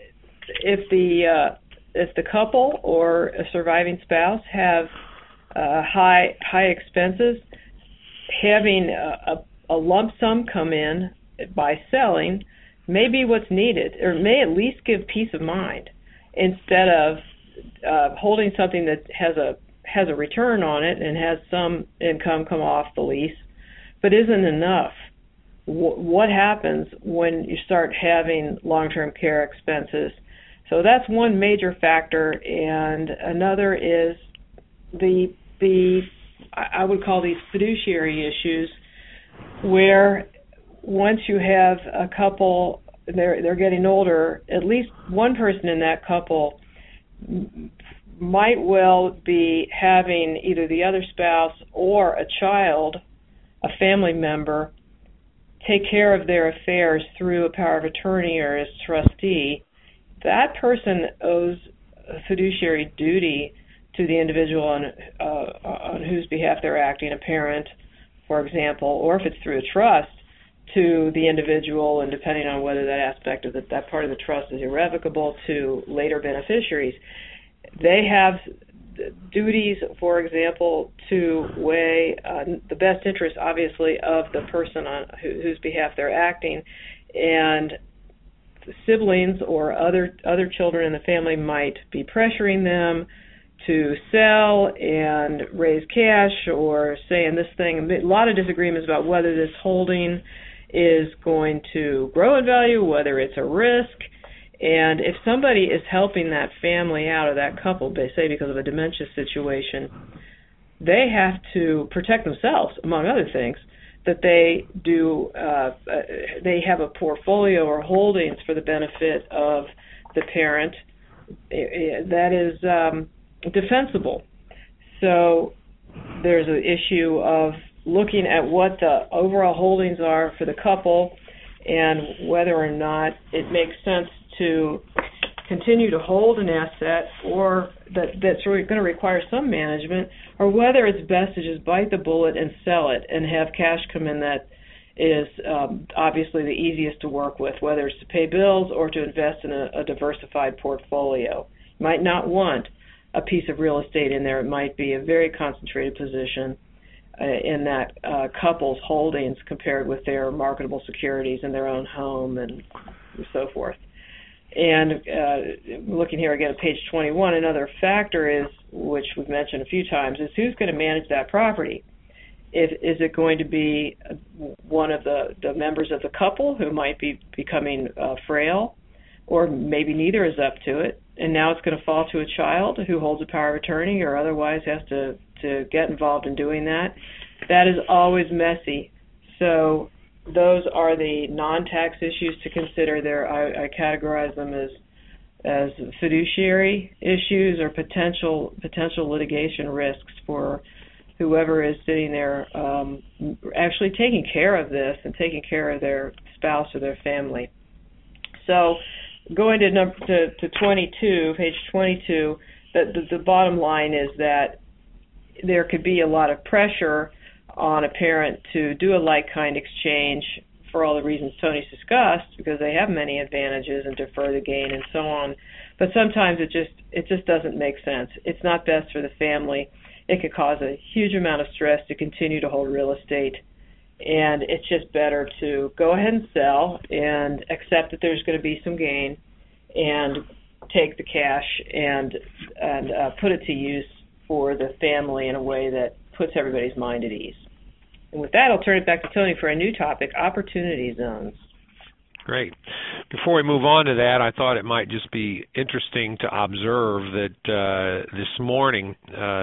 Speaker 3: if the uh, if the couple or a surviving spouse have uh, high high expenses, having a, a, a lump sum come in by selling may be what's needed, or may at least give peace of mind, instead of uh, holding something that has a has a return on it and has some income come off the lease, but isn't enough. W- what happens when you start having long-term care expenses? So that's one major factor, and another is the the I would call these fiduciary issues, where once you have a couple, they're they're getting older, at least one person in that couple might well be having either the other spouse or a child, a family member, take care of their affairs through a power of attorney or as trustee. That person owes a fiduciary duty to the individual on, uh, on whose behalf they're acting, a parent, for example, or if it's through a trust, to the individual, and depending on whether that aspect of the, that part of the trust is irrevocable, to later beneficiaries. They have duties, for example, to weigh uh, the best interest, obviously, of the person on who, whose behalf they're acting, and siblings or other other children in the family might be pressuring them to sell and raise cash, or saying this thing. A lot of disagreements about whether this holding is going to grow in value, whether it's a risk. And if somebody is helping that family out, or that couple, say because of a dementia situation, they have to protect themselves, among other things, that they do, uh, they have a portfolio or holdings for the benefit of the parent that is um, defensible. So there's an issue of looking at what the overall holdings are for the couple, and whether or not it makes sense to continue to hold an asset, or that that's really going to require some management, or whether it's best to just bite the bullet and sell it and have cash come in that is um, obviously the easiest to work with, whether it's to pay bills or to invest in a, a diversified portfolio. You might not want a piece of real estate in there. It might be a very concentrated position uh, in that uh, couple's holdings compared with their marketable securities in their own home and so forth. And uh, looking here again at page twenty-one, another factor is, which we've mentioned a few times, is who's going to manage that property. If, is it going to be one of the, the members of the couple who might be becoming uh, frail, or maybe neither is up to it, and now it's going to fall to a child who holds a power of attorney or otherwise has to, to get involved in doing that? That is always messy. So those are the non-tax issues to consider. There, I, I categorize them as as fiduciary issues or potential potential litigation risks for whoever is sitting there um, actually taking care of this and taking care of their spouse or their family. So going to number to, to twenty-two, page twenty-two, the, the, the bottom line is that there could be a lot of pressure on a parent to do a like-kind exchange for all the reasons Tony's discussed, because they have many advantages and defer the gain and so on. But sometimes it just it just doesn't make sense. It's not best for the family. It could cause a huge amount of stress to continue to hold real estate, and it's just better to go ahead and sell and accept that there's going to be some gain, and take the cash and and uh, put it to use for the family in a way that puts everybody's mind at ease. And with that, I'll turn it back to Tony for a new topic, opportunity zones.
Speaker 2: Great. Before we move on to that, I thought it might just be interesting to observe that uh, this morning,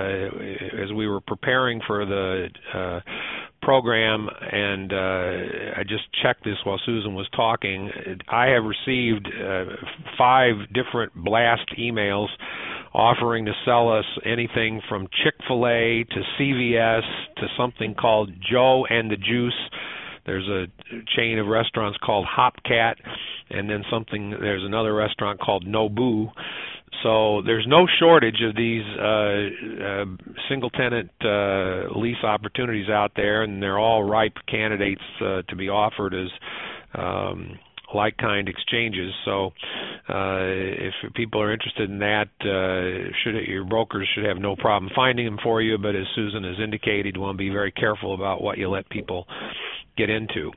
Speaker 2: uh, as we were preparing for the uh, program, and uh, I just checked this while Susan was talking, I have received uh, five different blast emails offering to sell us anything from Chick-fil-A to C V S to something called Joe and the Juice. There's a chain of restaurants called Hopcat, and then something. There's another restaurant called Nobu. So there's no shortage of these uh, uh, single-tenant uh, lease opportunities out there, and they're all ripe candidates uh, to be offered as um, like-kind exchanges. So uh, if people are interested in that, uh, should your brokers should have no problem finding them for you, but as Susan has indicated, you want to be very careful about what you let people get into.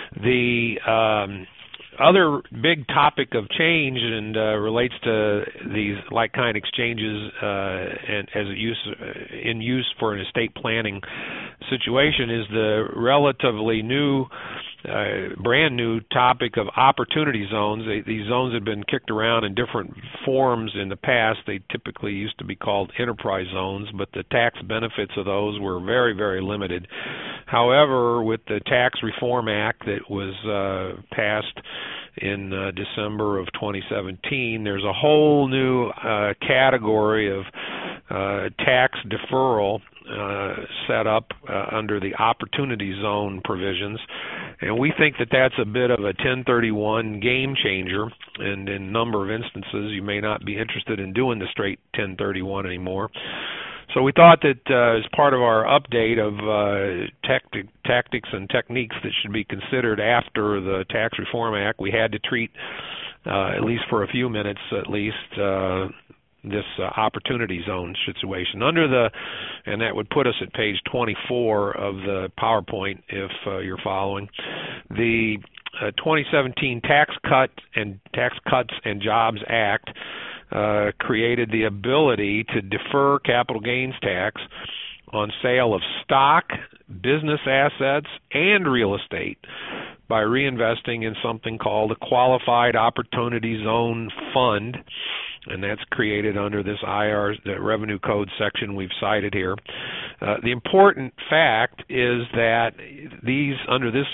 Speaker 2: The um, other big topic of change and uh, relates to these like-kind exchanges uh, and as a use uh, in use for an estate planning situation is the relatively new, uh, brand new topic of opportunity zones. They, these zones have been kicked around in different forms in the past. They typically used to be called enterprise zones, but the tax benefits of those were very, very limited. However, with the Tax Reform Act that was uh, passed in uh, December of twenty seventeen, there's a whole new uh, category of uh, tax deferral uh, set up uh, under the Opportunity Zone provisions, and we think that that's a bit of a ten thirty-one game changer, and in a number of instances you may not be interested in doing the straight ten thirty-one anymore. So we thought that uh, as part of our update of uh, tactic, tactics and techniques that should be considered after the Tax Reform Act, we had to treat, uh, at least for a few minutes at least, uh, this uh, opportunity zone situation. Under the, and that would put us at page twenty-four of the PowerPoint if uh, you're following, the uh, twenty seventeen Tax Cut and Tax Cuts and Jobs Act Uh, created the ability to defer capital gains tax on sale of stock, business assets, and real estate by reinvesting in something called a Qualified Opportunity Zone Fund, and that's created under this I R, the Revenue Code section we've cited here. Uh, the important fact is that these, under this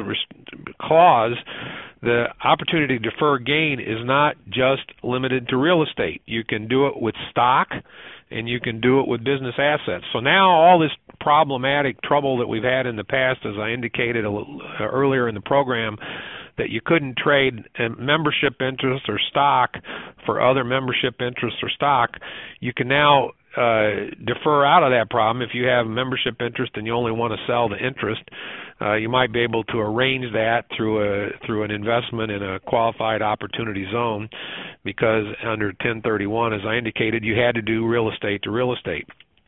Speaker 2: clause, the opportunity to defer gain is not just limited to real estate. You can do it with stock, and you can do it with business assets. So now all this problematic trouble that we've had in the past, as I indicated a little earlier in the program, that you couldn't trade membership interest or stock for other membership interest or stock, you can now uh, defer out of that problem. If you have membership interest and you only want to sell the interest, uh, you might be able to arrange that through a through an investment in a qualified opportunity zone, because under ten thirty-one, as I indicated, you had to do real estate to real estate.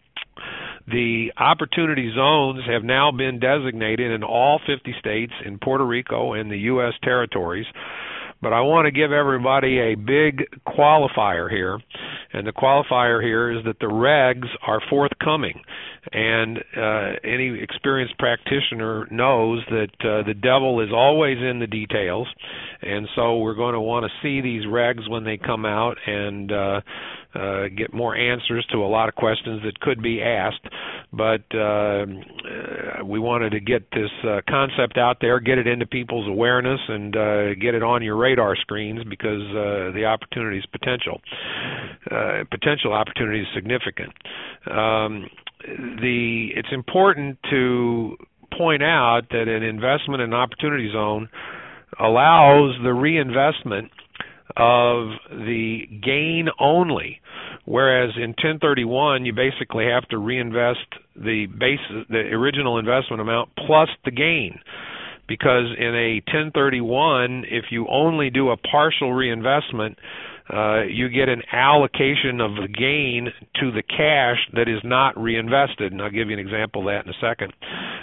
Speaker 2: The opportunity zones have now been designated in all fifty states, in Puerto Rico, and the U S territories. But I want to give everybody a big qualifier here, and the qualifier here is that the regs are forthcoming. And uh, any experienced practitioner knows that uh, the devil is always in the details, and so we're going to want to see these regs when they come out and uh, uh, get more answers to a lot of questions that could be asked. But uh, we wanted to get this uh, concept out there, get it into people's awareness, and uh, get it on your radar screens, because uh, the opportunity is potential. Uh, potential opportunity is significant. Um, the it's important to point out that an investment in an opportunity zone allows the reinvestment of the gain only, whereas in ten thirty-one you basically have to reinvest the base, the original investment amount plus the gain, because in a ten thirty-one, if you only do a partial reinvestment, uh, you get an allocation of the gain to the cash that is not reinvested, and I'll give you an example of that in a second.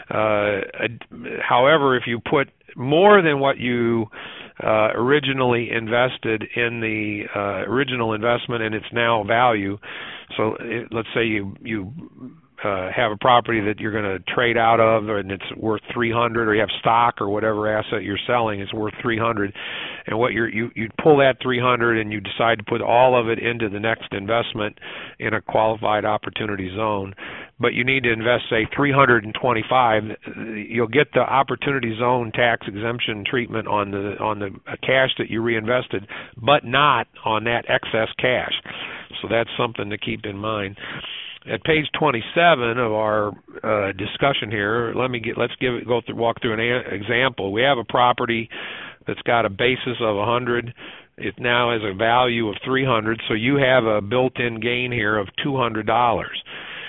Speaker 2: Uh, however, if you put more than what you uh, originally invested in the uh, original investment and its now value, so it, let's say you you uh, have a property that you're going to trade out of and it's worth three hundred, or you have stock or whatever asset you're selling is worth three hundred, and what you're, you you pull that three hundred and you decide to put all of it into the next investment in a qualified opportunity zone, but you need to invest, say, three hundred twenty-five, you'll get the opportunity zone tax exemption treatment on the on the cash that you reinvested, but not on that excess cash. So that's something to keep in mind. At page twenty-seven of our uh, discussion here, let me get let's give it go through walk through an a- example. We have a property that's got a basis of one hundred. It now has a value of three hundred, so you have a built-in gain here of two hundred dollars.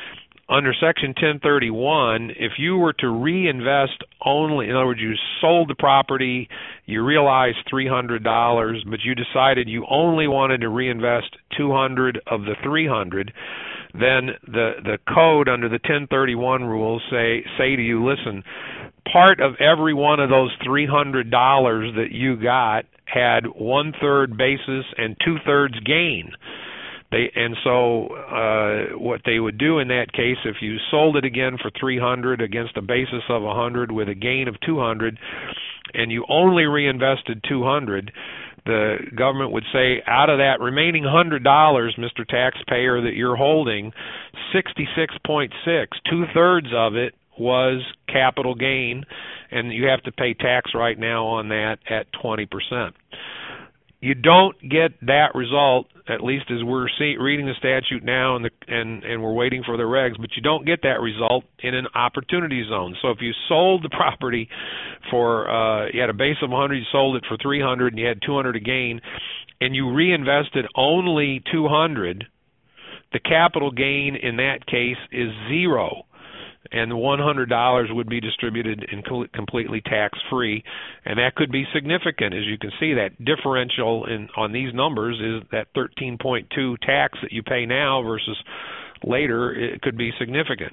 Speaker 2: under Section ten thirty-one, if you were to reinvest only, in other words, you sold the property, you realized three hundred dollars, but you decided you only wanted to reinvest two hundred dollars of the three hundred dollars, then the the code under the ten thirty-one rules say say to you, listen, part of every one of those three hundred dollars that you got had one-third basis and two-thirds gain. They, and so uh, what they would do in that case, if you sold it again for three hundred dollars against a basis of one hundred dollars with a gain of two hundred dollars, and you only reinvested two hundred dollars, the government would say, out of that remaining one hundred dollars, Mister Taxpayer, that you're holding, sixty-six point six, two-thirds of it was capital gain, and you have to pay tax right now on that at twenty percent. You don't get that result, at least as we're see, reading the statute now and, the, and, and we're waiting for the regs, but you don't get that result in an opportunity zone. So if you sold the property for, uh, you had a base of one hundred, you sold it for three hundred, and you had two hundred to gain, and you reinvested only two hundred, the capital gain in that case is zero. And the one hundred dollars would be distributed in completely tax-free, and that could be significant. As you can see, that differential in on these numbers is that thirteen point two tax that you pay now versus later. It could be significant.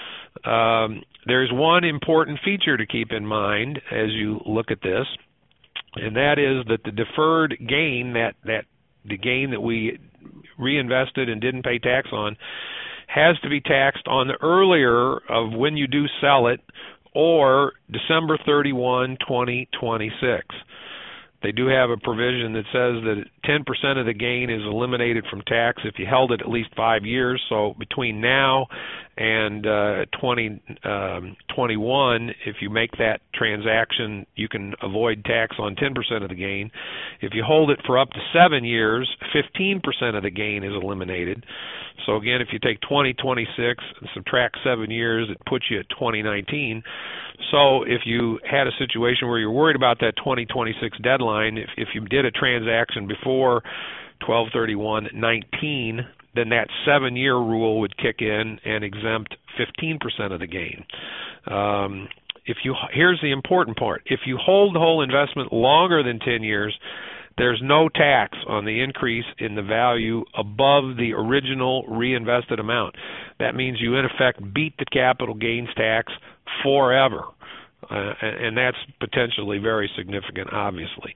Speaker 2: Um, there's one important feature to keep in mind as you look at this, and that is that the deferred gain, that, that the gain that we reinvested and didn't pay tax on, has to be taxed on the earlier of when you do sell it or December thirty-first, twenty twenty-six. They do have a provision that says that ten percent of the gain is eliminated from tax if you held it at least five years. So between now and uh, twenty twenty-one, if you make that transaction, you can avoid tax on ten percent of the gain. If you hold it for up to seven years, fifteen percent of the gain is eliminated. So again, if you take twenty twenty-six and subtract seven years, it puts you at twenty nineteen. So if you had a situation where you're worried about that twenty twenty-six deadline, if, if you did a transaction before twelve thirty-one nineteen, then that seven-year rule would kick in and exempt fifteen percent of the gain. Um, if you here's the important part. If you hold the whole investment longer than ten years, there's no tax on the increase in the value above the original reinvested amount. That means you, in effect, beat the capital gains tax forever, uh, and that's potentially very significant, obviously.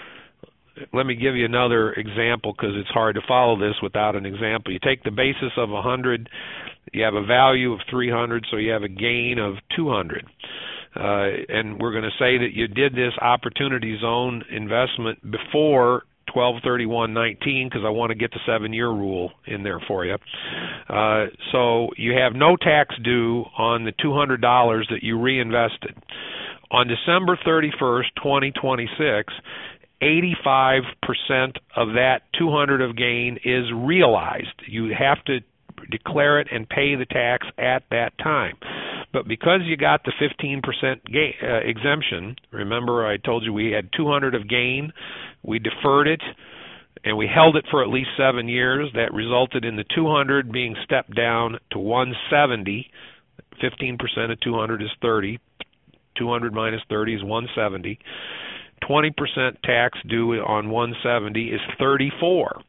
Speaker 2: Let me give you another example because it's hard to follow this without an example. You take the basis of one hundred, you have a value of three hundred, so you have a gain of two hundred. Uh, and we're going to say that you did this opportunity zone investment before twelve thirty-one nineteen because I want to get the seven-year rule in there for you. Uh, so you have no tax due on the two hundred dollars that you reinvested. On December thirty-first, twenty twenty-six, eighty-five percent of that two hundred of gain is realized. You have to declare it and pay the tax at that time. But because you got the fifteen percent gain, uh, exemption, remember I told you we had two hundred of gain, we deferred it, and we held it for at least seven years. That resulted in the two hundred being stepped down to one seventy. fifteen percent of two hundred is thirty. two hundred minus thirty is one seventy. twenty percent tax due on one seventy is thirty-four.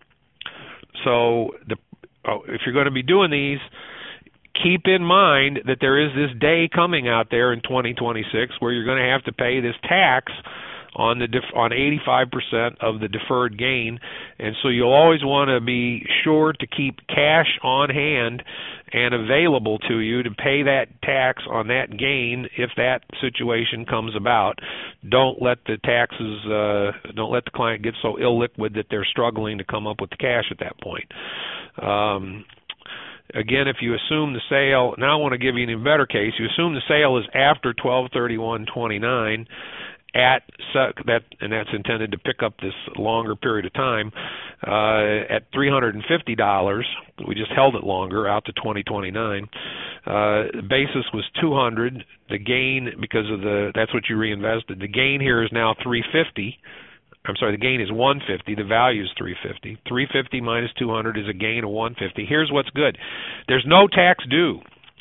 Speaker 2: So the, oh, if you're going to be doing these, keep in mind that there is this day coming out there in twenty twenty-six where you're going to have to pay this tax on the def- on eighty-five percent of the deferred gain, and so you'll always want to be sure to keep cash on hand and available to you to pay that tax on that gain if that situation comes about. Don't let the taxes, uh, don't let the client get so illiquid that they're struggling to come up with the cash at that point. Um, Again, if you assume the sale, now I want to give you an even better case. You assume the sale is after twelve thirty-one twenty-nine at that, and that's intended to pick up this longer period of time uh, at three hundred fifty dollars. We just held it longer out to twenty twenty-nine. Uh, the basis was two hundred. The gain, because of the that's what you reinvested. The gain here is now three hundred fifty dollars. I'm sorry, the gain is one hundred fifty dollars. The value is three hundred fifty dollars. three hundred fifty dollars minus two hundred is a gain of one hundred fifty dollars. Here's what's good. There's no tax due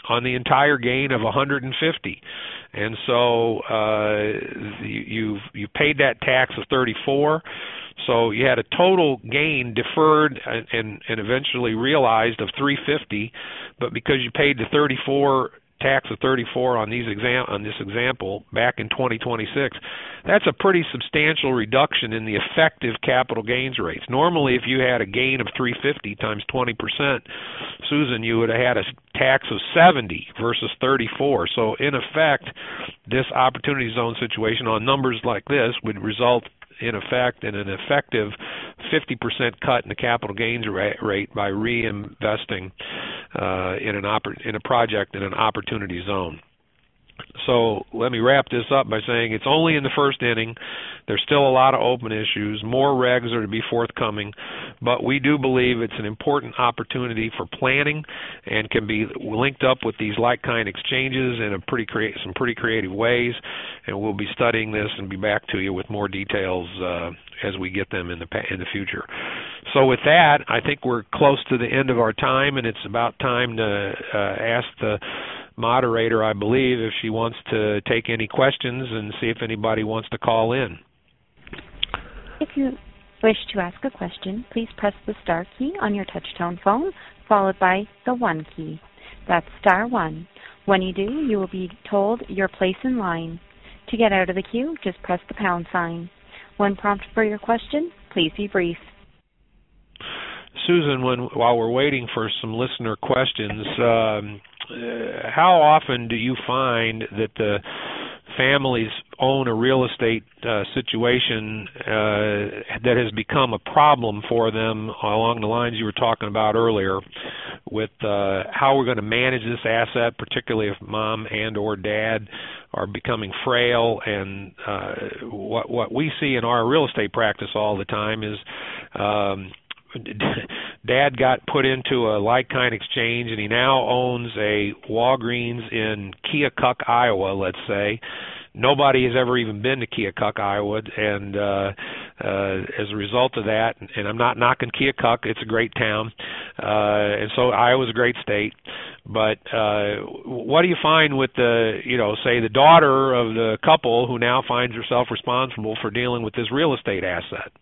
Speaker 2: on the entire gain of one hundred fifty. And so uh, you, you've you paid that tax of thirty-four. So you had a total gain deferred and, and, and eventually realized of three hundred fifty, but because you paid the thirty-four tax of thirty-four on these exam on this example back in twenty twenty-six, that's a pretty substantial reduction in the effective capital gains rates. Normally, if you had a gain of three hundred fifty times twenty percent, Susan, you would have had a tax of seventy versus thirty-four. So in effect, this opportunity zone situation on numbers like this would result in effect in an effective fifty percent cut in the capital gains rate by reinvesting uh, in an oppor- in a project in an opportunity zone. So let me wrap this up by saying it's only in the first inning. There's still a lot of open issues. More regs are to be forthcoming, but we do believe it's an important opportunity for planning and can be linked up with these like-kind exchanges in a pretty crea- some pretty creative ways. And we'll be studying this and be back to you with more details uh, as we get them in the pa- in the future. So with that, I think we're close to the end of our time, and it's about time to uh, ask the moderator, I believe, if she wants to take any questions and see if anybody wants to call in.
Speaker 1: If you wish to ask a question, please press the star key on your touch-tone phone, followed by the one key. That's star one. When you do, you will be told your place in line. To get out of the queue, just press the pound sign. When prompted for your question, please be brief.
Speaker 2: Susan, when while we're waiting for some listener questions, um, uh, how often do you find that the families own a real estate uh, situation uh, that has become a problem for them along the lines you were talking about earlier with uh, how we're going to manage this asset, particularly if mom and or dad are becoming frail? And uh, what, what we see in our real estate practice all the time is um, Dad got put into a like-kind exchange, and he now owns a Walgreens in Keokuk, Iowa, let's say. Nobody has ever even been to Keokuk, Iowa, and uh, uh, as a result of that, and I'm not knocking Keokuk, it's a great town, uh, and so Iowa's a great state, but uh, what do you find with the, you know, say the daughter of the couple who now finds herself responsible for dealing with this real estate asset?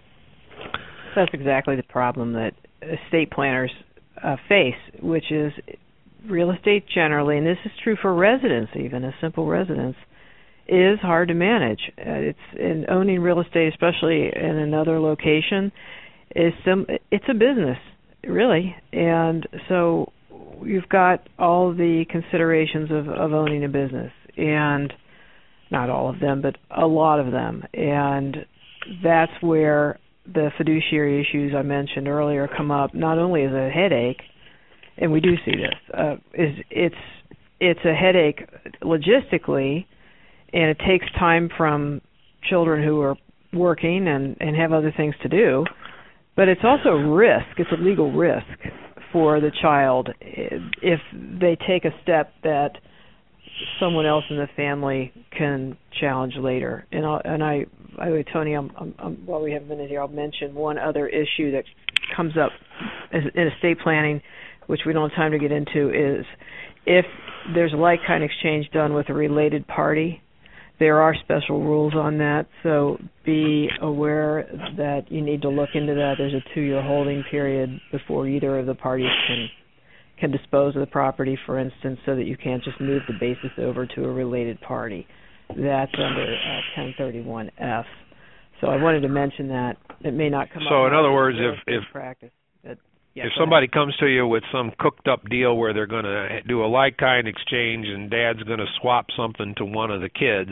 Speaker 3: That's exactly the problem that estate planners uh, face, which is real estate generally, and this is true for residents, even a simple residence, is hard to manage. Uh, it's in owning real estate, especially in another location, is some. It's a business, really, and so you've got all the considerations of, of owning a business, and not all of them, but a lot of them, and that's where the fiduciary issues I mentioned earlier come up, not only as a headache, and we do see this, uh, is it's it's a headache logistically, and it takes time from children who are working and, and have other things to do, but it's also risk. It's a legal risk for the child if they take a step that someone else in the family can challenge later. And, I'll, and I, by the way, Tony, I'm, I'm, I'm, while we have a minute here, I'll mention one other issue that comes up as, in estate planning, which we don't have time to get into, is if there's a like-kind exchange done with a related party, there are special rules on that, so be aware that you need to look into that. There's a two-year holding period before either of the parties can can dispose of the property, for instance, so that you can't just move the basis over to a related party. That's under uh, ten thirty-one F. So I wanted to mention that. It may not come
Speaker 2: so
Speaker 3: up.
Speaker 2: So in other words, if if
Speaker 3: practice, but, yeah,
Speaker 2: if somebody ahead. comes to you with some cooked-up deal where they're going to do a like-kind exchange and Dad's going to swap something to one of the kids,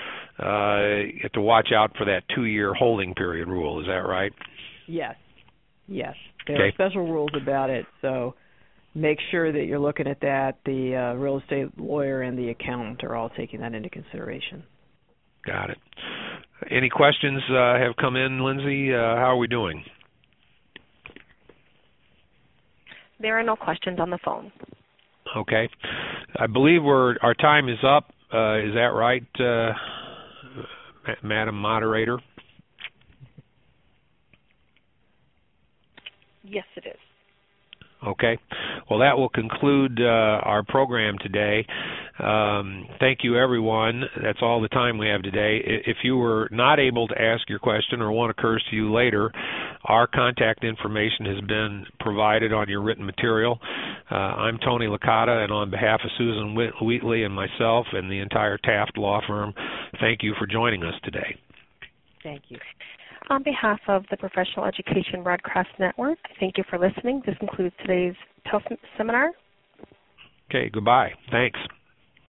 Speaker 2: uh, you have to watch out for that two-year holding period rule. Is that right?
Speaker 3: Yes. Yes. There
Speaker 2: okay.
Speaker 3: are special rules about it, so make sure that you're looking at that. The uh, real estate lawyer and the accountant are all taking that into consideration.
Speaker 2: Got it. Any questions uh, have come in, Lindsay? Uh, how are we doing?
Speaker 4: There are no questions on the phone.
Speaker 2: Okay. I believe we're our time is up. Uh, is that right, uh, Madam Moderator?
Speaker 4: Yes, it is.
Speaker 2: Okay. Well, that will conclude uh, our program today. Um, thank you, everyone. That's all the time we have today. If you were not able to ask your question or one occurs to you later, our contact information has been provided on your written material. Uh, I'm Tony Licata, and on behalf of Susan Wheatley and myself and the entire Taft Law Firm, thank you for joining us today.
Speaker 3: Thank you.
Speaker 4: On behalf of the Professional Education Broadcast Network, thank you for listening. This concludes today's T E L F seminar.
Speaker 2: Okay, goodbye. Thanks.